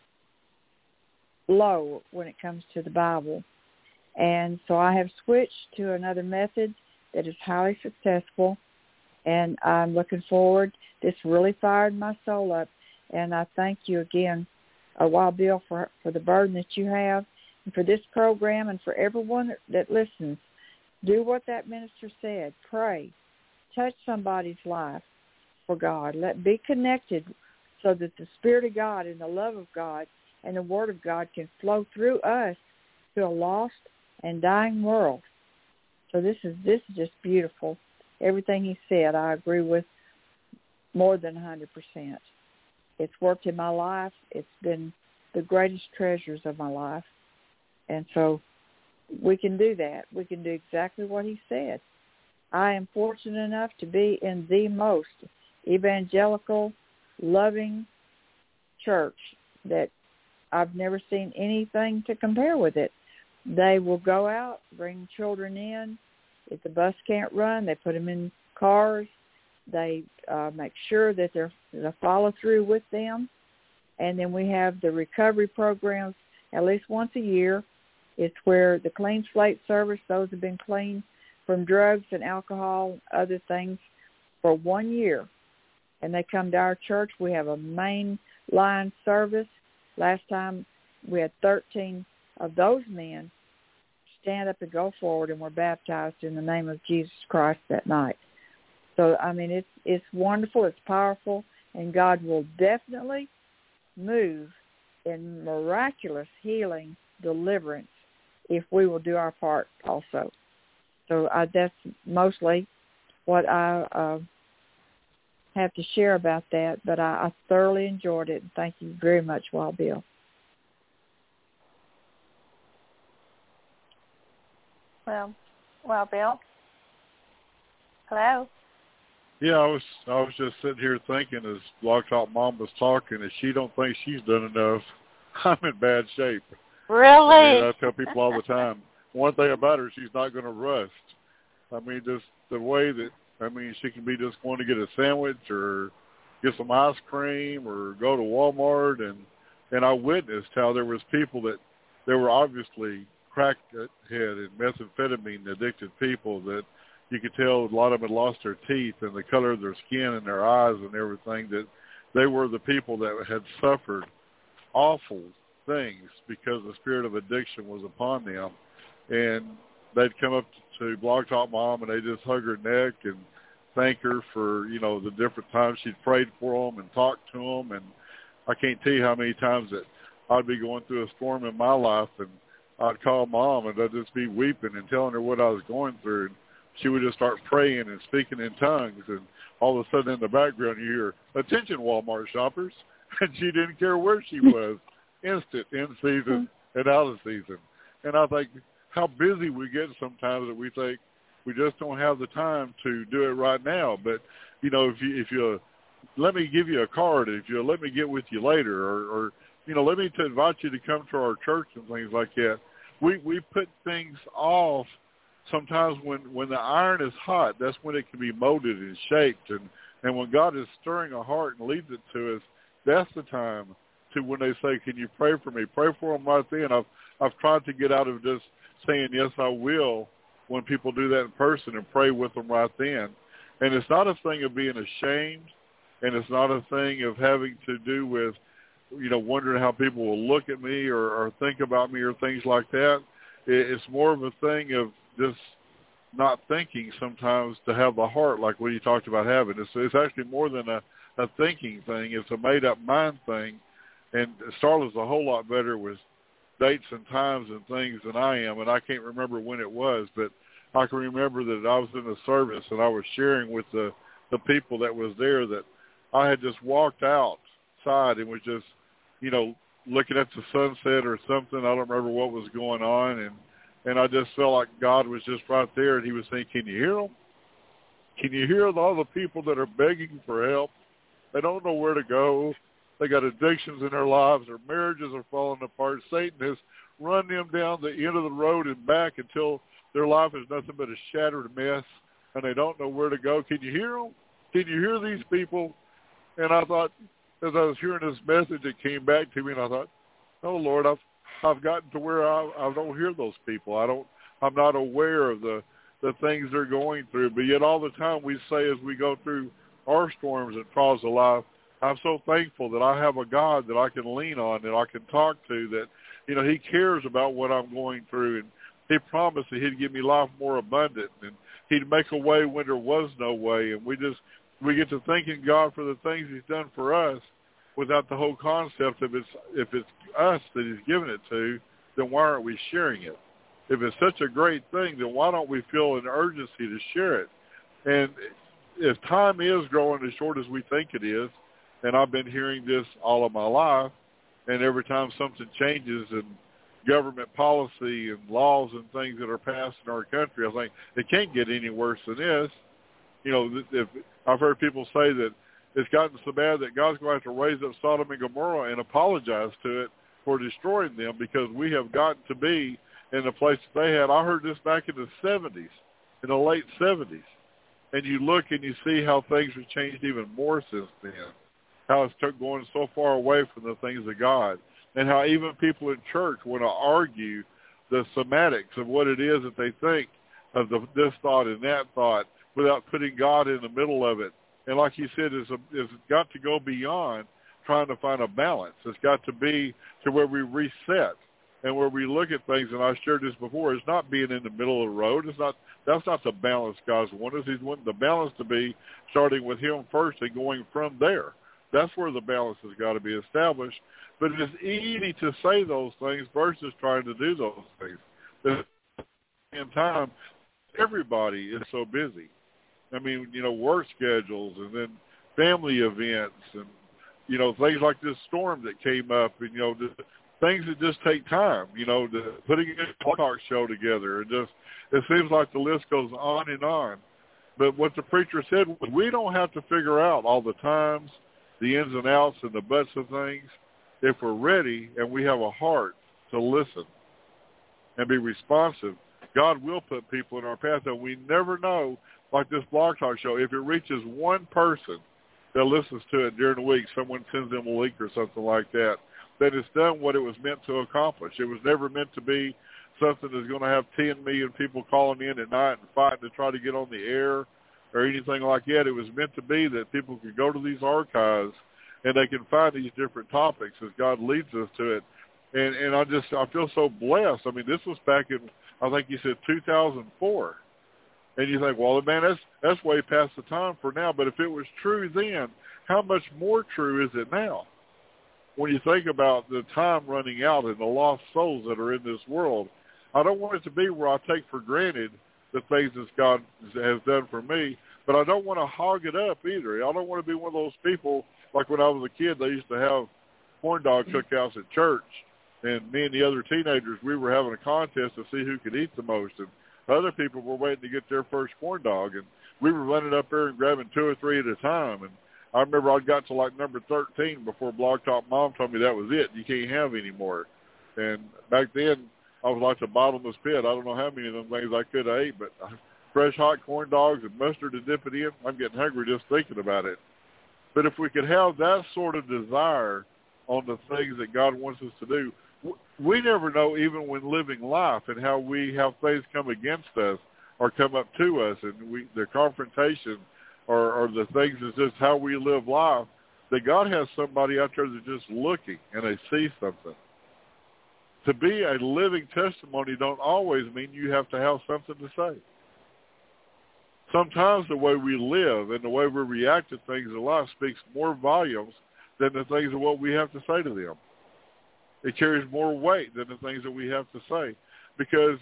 low when it comes to the Bible. And so I have switched to another method that is highly successful, and I'm looking forward. This really fired my soul up, and I thank you again, uh, Wild Bill, for, for the burden that you have, and for this program, and for everyone that, that listens. Do what that minister said. Pray. Touch somebody's life for God. Let be connected so that the Spirit of God and the love of God and the Word of God can flow through us to a lost and dying world. So this is this is just beautiful. Everything he said, I agree with more than one hundred percent. It's worked in my life. It's been the greatest treasures of my life. And so we can do that. We can do exactly what he said. I am fortunate enough to be in the most evangelical, loving church that I've never seen anything to compare with it. They will go out, bring children in. If the bus can't run, they put them in cars. They uh, make sure that they're they follow through with them. And then we have the recovery programs at least once a year. It's where the Clean Slate service, those have been clean from drugs and alcohol, other things, for one year. And they come to our church. We have a main line service. Last time we had thirteen of those men stand up and go forward and were baptized in the name of Jesus Christ that night. So, I mean, it's it's wonderful, it's powerful, and God will definitely move in miraculous healing, deliverance, if we will do our part also. So I, that's mostly what I uh, have to share about that, but I, I thoroughly enjoyed it, and thank you very much, Wild Bill. Well, well, Bill. Hello. Yeah, I was I was just sitting here thinking as Blog Talk Mom was talking, if she don't think she's done enough, I'm in bad shape. Really? I mean, I tell people all the time, one thing about her, she's not going to rust. I mean, just the way that, I mean, she can be just going to get a sandwich or get some ice cream or go to Walmart. And, and I witnessed how there was people that, there were obviously crackhead and methamphetamine addicted people that you could tell a lot of them had lost their teeth and the color of their skin and their eyes and everything, that they were the people that had suffered awful things because the spirit of addiction was upon them. And they'd come up to Blog Talk Mom and they just hug her neck and thank her for, you know, the different times she'd prayed for them and talked to them. And I can't tell you how many times that I'd be going through a storm in my life and I'd call Mom and I'd just be weeping and telling her what I was going through. And she would just start praying and speaking in tongues. And all of a sudden in the background you hear, "Attention, Walmart shoppers." And she didn't care where she was. Instant, in season and out of season. And I think how busy we get sometimes that we think we just don't have the time to do it right now. But, you know, if you, if you let me give you a card, if you let me get with you later, or, or you know, let me to invite you to come to our church and things like that, we we put things off. Sometimes when, when the iron is hot, that's when it can be molded and shaped. And, and when God is stirring a heart and leads it to us, that's the time to when they say, can you pray for me? Pray for them right then. I've, I've tried to get out of just saying, yes, I will, when people do that in person, and pray with them right then. And it's not a thing of being ashamed, and it's not a thing of having to do with, you know, wondering how people will look at me or, or think about me or things like that. It, it's more of a thing of just not thinking sometimes to have the heart like what you talked about having. It's, it's actually more than a, a thinking thing. It's a made-up mind thing. And Starla's a whole lot better with dates and times and things than I am, and I can't remember when it was, but I can remember that I was in the service and I was sharing with the, the people that was there that I had just walked outside and was just, you know, looking at the sunset or something. I don't remember what was going on, and And I just felt like God was just right there, and he was saying, can you hear them? Can you hear all the people that are begging for help? They don't know where to go. They got addictions in their lives. Their marriages are falling apart. Satan has run them down the end of the road and back until their life is nothing but a shattered mess, and they don't know where to go. Can you hear them? Can you hear these people? And I thought, as I was hearing this message, it came back to me, and I thought, oh, Lord, I've I've gotten to where I, I don't hear those people. I don't. I'm not aware of the the things they're going through. But yet, all the time we say as we go through our storms and trials of life, I'm so thankful that I have a God that I can lean on, that I can talk to. That you know He cares about what I'm going through, and He promised that He'd give me life more abundant, and He'd make a way when there was no way. And we just we get to thanking God for the things He's done for us, without the whole concept of it's, if it's us that he's given it to, then why aren't we sharing it? If it's such a great thing, then why don't we feel an urgency to share it? And if time is growing as short as we think it is, and I've been hearing this all of my life, and every time something changes in government policy and laws and things that are passed in our country, I think it can't get any worse than this. You know, if I've heard people say that it's gotten so bad that God's going to have to raise up Sodom and Gomorrah and apologize to it for destroying them, because we have gotten to be in the place that they had. I heard this back in the seventies, in the late seventies. And you look and you see how things have changed even more since then, how it's took going so far away from the things of God, and how even people in church want to argue the semantics of what it is that they think of the, this thought and that thought without putting God in the middle of it. And like you said, it's, a, it's got to go beyond trying to find a balance. It's got to be to where we reset and where we look at things. And I shared this before. It's not being in the middle of the road. It's not. That's not the balance God's wanted us. He's wanting the balance to be starting with Him first and going from there. That's where the balance has got to be established. But it's easy to say those things versus trying to do those things. At the same time, everybody is so busy. I mean, you know, work schedules and then family events and, you know, things like this storm that came up and, you know, the things that just take time, you know, the, putting a talk show together. And just, it seems like the list goes on and on. But what the preacher said was, we don't have to figure out all the times, the ins and outs and the buts of things. If we're ready and we have a heart to listen and be responsive, God will put people in our path, and we never know. Like this Blog Talk Show, if it reaches one person that listens to it during the week, someone sends them a link or something like that, that it's done what it was meant to accomplish. It was never meant to be something that's going to have ten million people calling in at night and fighting to try to get on the air or anything like that. It was meant to be that people could go to these archives and they can find these different topics as God leads us to it. And, and I just, I feel so blessed. I mean, this was back in, I think you said two thousand four. And you think, well, man, that's that's way past the time for now. But if it was true then, how much more true is it now? When you think about the time running out and the lost souls that are in this world, I don't want it to be where I take for granted the things that God has done for me, but I don't want to hog it up either. I don't want to be one of those people, like when I was a kid, they used to have corn dog cookouts at church, and me and the other teenagers, we were having a contest to see who could eat the most. And other people were waiting to get their first corn dog, and we were running up there and grabbing two or three at a time. And I remember I got to like number thirteen before Blog Talk Mom told me that was it. You can't have any more. And back then, I was like the bottomless pit. I don't know how many of them things I could have ate, but fresh hot corn dogs and mustard to dip it in, I'm getting hungry just thinking about it. But if we could have that sort of desire on the things that God wants us to do, we never know, even when living life, and how we have things come against us or come up to us, and we the confrontation or, or the things is just how we live life, that God has somebody out there that's just looking and they see something. To be a living testimony don't always mean you have to have something to say. Sometimes the way we live and the way we react to things in life speaks more volumes than the things of what we have to say to them. It carries more weight than the things that we have to say, because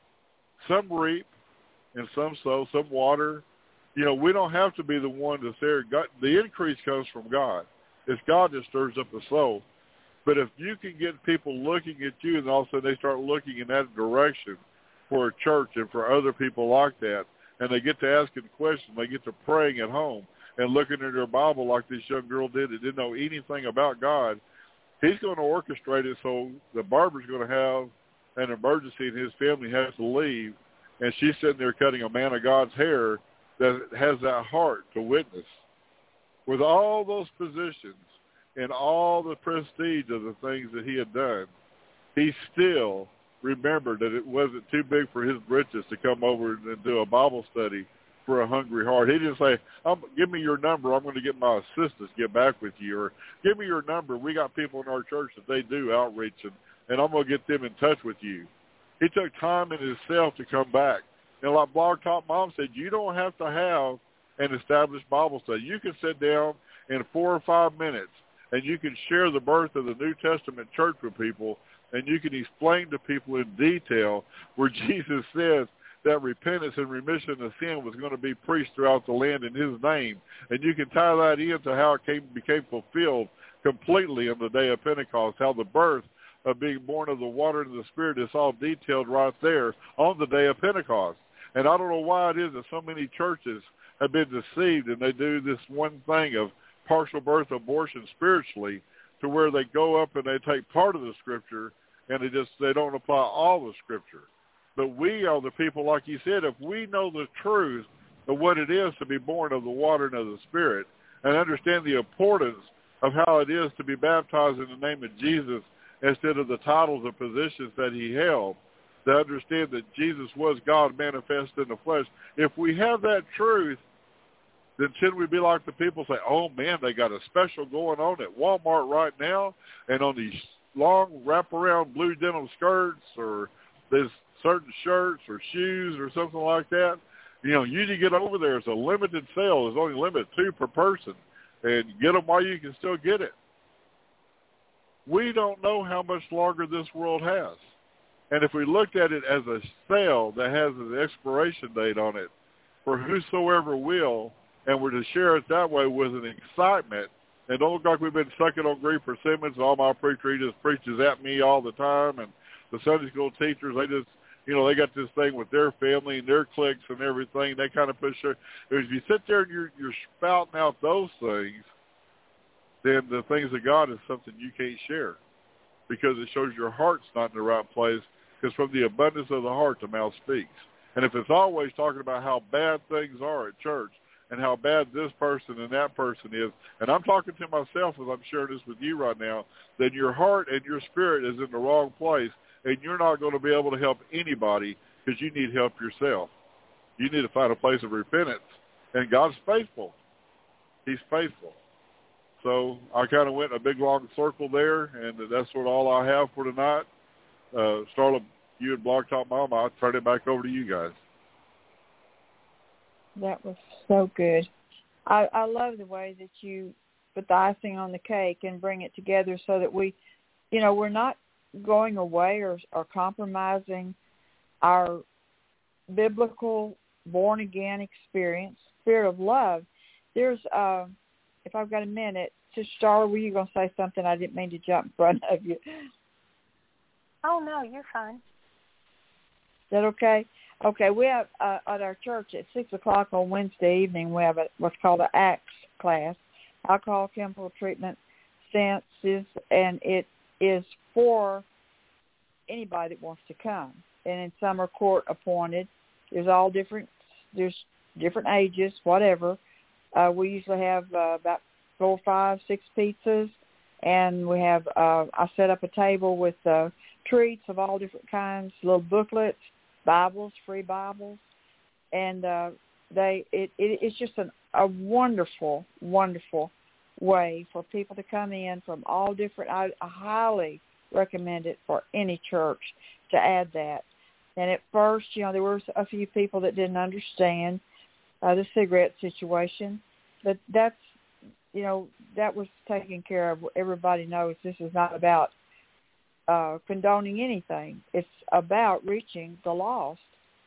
some reap and some sow, some water. You know, we don't have to be the one to say God, the increase comes from God. It's God that stirs up the soul. But if you can get people looking at you and all of a sudden they start looking in that direction for a church and for other people like that, and they get to asking questions, they get to praying at home and looking at their Bible like this young girl did that didn't know anything about God, he's going to orchestrate it so the barber's going to have an emergency and his family has to leave, and she's sitting there cutting a man of God's hair that has that heart to witness. With all those positions and all the prestige of the things that he had done, he still remembered that it wasn't too big for his britches to come over and do a Bible study for a hungry heart. He didn't say, I'm, give me your number, I'm going to get my assistants to get back with you, or give me your number, we got people in our church that they do outreach, and, and I'm going to get them in touch with you. He took time in himself to come back. And like Blog Talk Mom said, you don't have to have an established Bible study. You can sit down in four or five minutes, and you can share the birth of the New Testament church with people, and you can explain to people in detail where Jesus says that repentance and remission of sin was going to be preached throughout the land in his name. And you can tie that into how it came, became fulfilled completely on the day of Pentecost, how the birth of being born of the water and the Spirit is all detailed right there on the day of Pentecost. And I don't know why it is that so many churches have been deceived and they do this one thing of partial birth abortion spiritually, to where they go up and they take part of the Scripture and they just they don't apply all the Scripture. But we are the people, like you said, if we know the truth of what it is to be born of the water and of the Spirit, and understand the importance of how it is to be baptized in the name of Jesus instead of the titles and positions that he held, to understand that Jesus was God manifest in the flesh. If we have that truth, then shouldn't we be like the people say, oh, man, they got a special going on at Walmart right now, and on these long wraparound blue denim skirts or there's certain shirts or shoes or something like that. You know, you need to get over there. It's a limited sale. There's only limited two per person, and get them while you can still get it. We don't know how much longer this world has. And if we looked at it as a sale that has an expiration date on it for whosoever will, and we're to share it that way with an excitement, and don't look like we've been sucking on grief persimmons, and all my preacher, he just preaches at me all the time, and the Sunday school teachers, they just, you know, they got this thing with their family and their cliques and everything. They kind of push their, if you sit there and you're, you're spouting out those things, then the things of God is something you can't share, because it shows your heart's not in the right place, because from the abundance of the heart, the mouth speaks. And if it's always talking about how bad things are at church and how bad this person and that person is, and I'm talking to myself as I'm sharing this with you right now, then your heart and your spirit is in the wrong place, and you're not going to be able to help anybody because you need help yourself. You need to find a place of repentance, and God's faithful. He's faithful. So I kind of went in a big, long circle there, and that's what all I have for tonight. Uh, Starla, you and Blog Talk Mama, I'll turn it back over to you guys. That was so good. I, I love the way that you put the icing on the cake and bring it together so that we, you know, we're not going away or, or compromising our biblical born-again experience, spirit of love. There's, uh, if I've got a minute, just Starla, were you going to say something? I didn't mean to jump in front of you. Oh, no, you're fine. Is that okay? Okay, we have uh, at our church at six o'clock on Wednesday evening, we have a, what's called an A C T S class, Alcohol Chemical Treatment Senses, and it is for anybody that wants to come. And then some are court appointed. There's all different, there's different ages, whatever. Uh, we usually have uh, about four, five, six pizzas, and we have, uh, I set up a table with uh, treats of all different kinds, little booklets, Bibles, free Bibles, and uh, they it, it it's just an, a wonderful, wonderful way for people to come in from all different. I, I highly recommend it for any church to add that. And at first, you know, there were a few people that didn't understand uh, the cigarette situation, but that's, you know, that was taken care of. Everybody knows this is not about uh, condoning anything. It's about reaching the lost,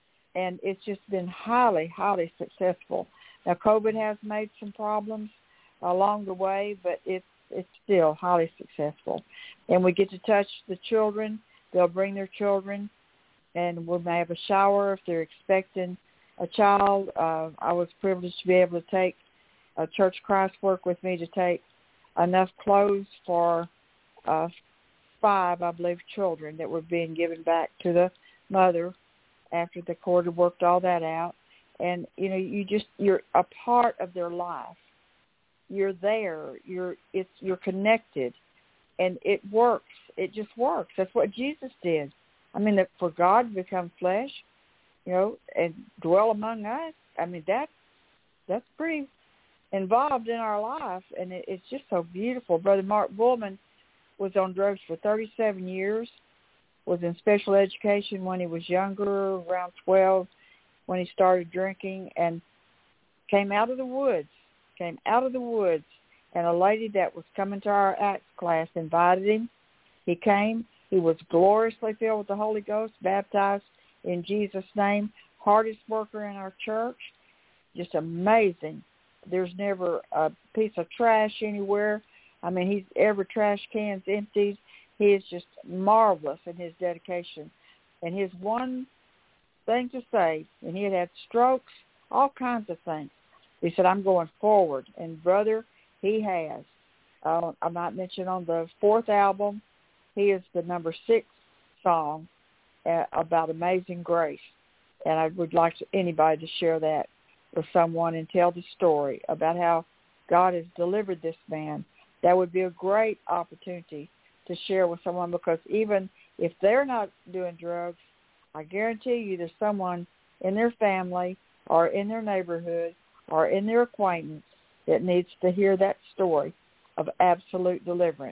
and it's just been highly, highly successful. Now, COVID has made some problems along the way, but it's it's still highly successful. And we get to touch the children. They'll bring their children, and we may have a shower if they're expecting a child. Uh, I was privileged to be able to take a Church Christ work with me to take enough clothes for uh, five, I believe, children that were being given back to the mother after the court had worked all that out. And, you know, you just, you're a part of their life. You're there. You're, it's, you're connected. And it works. It just works. That's what Jesus did. I mean, for God to become flesh, you know, and dwell among us, I mean, that, that's pretty involved in our life, and it, it's just so beautiful. Brother Mark Bullman was on drugs for thirty-seven years, was in special education when he was younger, around twelve, when he started drinking, and came out of the woods, came out of the woods, and a lady that was coming to our Acts class invited him. He came. He was gloriously filled with the Holy Ghost, baptized in Jesus' name, hardest worker in our church, just amazing. There's never a piece of trash anywhere. I mean, he's every trash can's emptied. He is just marvelous in his dedication. And his one thing to say, and he had had strokes, all kinds of things. He said, I'm going forward. And, brother, he has. Uh, I might mention on the fourth album, he is the number six song uh, about Amazing Grace. And I would like to, anybody to share that with someone and tell the story about how God has delivered this man. That would be a great opportunity to share with someone, because even if they're not doing drugs, I guarantee you there's someone in their family or in their neighborhood or in their acquaintance that needs to hear that story of absolute deliverance.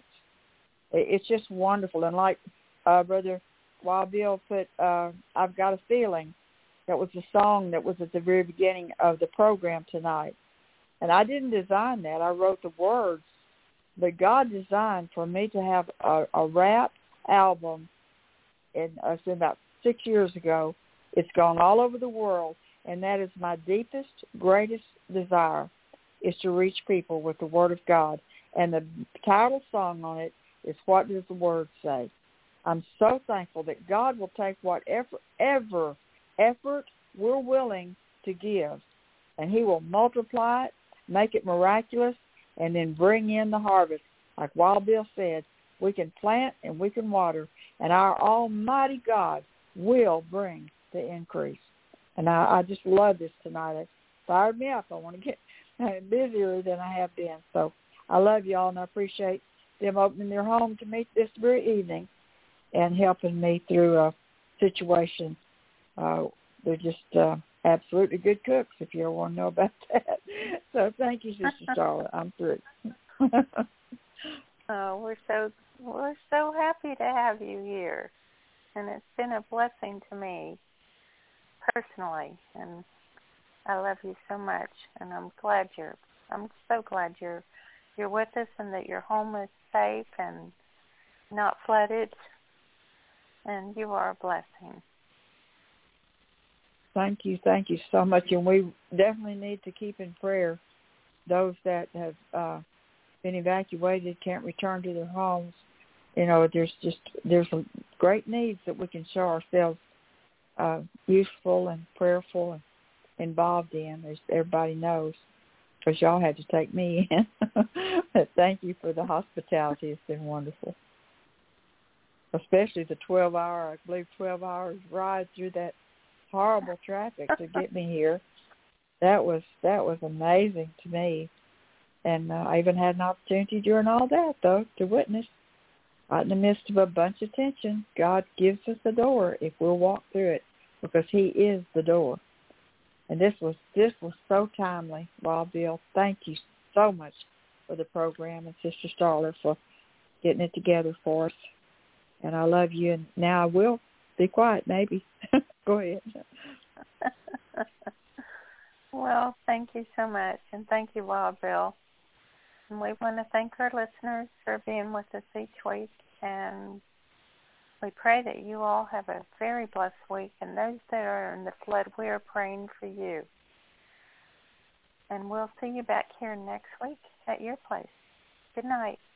It's just wonderful. And like uh, Brother Wild Bill put, uh, I've Got a Feeling, that was the song that was at the very beginning of the program tonight. And I didn't design that. I wrote the words. But God designed for me to have a, a rap album, and uh, it's been about six years ago. It's gone all over the world, and that is my deepest, greatest desire, is to reach people with the Word of God. And the title song on it is What Does the Word Say? I'm so thankful that God will take whatever ever effort we're willing to give, and he will multiply it, make it miraculous, and then bring in the harvest. Like Wild Bill said, we can plant and we can water, and our almighty God will bring the increase. And I, I just love this tonight. It fired me up. I want to get busier than I have been. So I love y'all, and I appreciate them opening their home to me this very evening and helping me through a situation. Uh, they're just uh, absolutely good cooks, if you ever want to know about that. So thank you, Sister Charlotte. I'm through. Oh, we're so we're so happy to have you here, and it's been a blessing to me personally, and I love you so much, and I'm glad you're. I'm so glad you're you're with us, and that your home is safe and not flooded, and you are a blessing. Thank you, thank you so much, and we definitely need to keep in prayer those that have uh, been evacuated, can't return to their homes. You know, there's just there's some great needs that we can show ourselves uh, useful and prayerful and involved in, as everybody knows, because y'all had to take me in. But thank you for the hospitality. It's been wonderful. especially the twelve-hour, I believe twelve hours ride through that horrible traffic to get me here. That was that was amazing to me. And uh, I even had an opportunity during all that, though, to witness. Right in the midst of a bunch of tension, God gives us a door if we'll walk through it, because he is the door. And this was this was so timely, Wild Bill. Thank you so much for the program, and Sister Starla for getting it together for us. And I love you. And now I will be quiet, maybe. Go ahead. Well, thank you so much, and thank you, Wild Bill. And we want to thank our listeners for being with us each week, and we pray that you all have a very blessed week, and those that are in the flood, we are praying for you. And we'll see you back here next week at your place. Good night.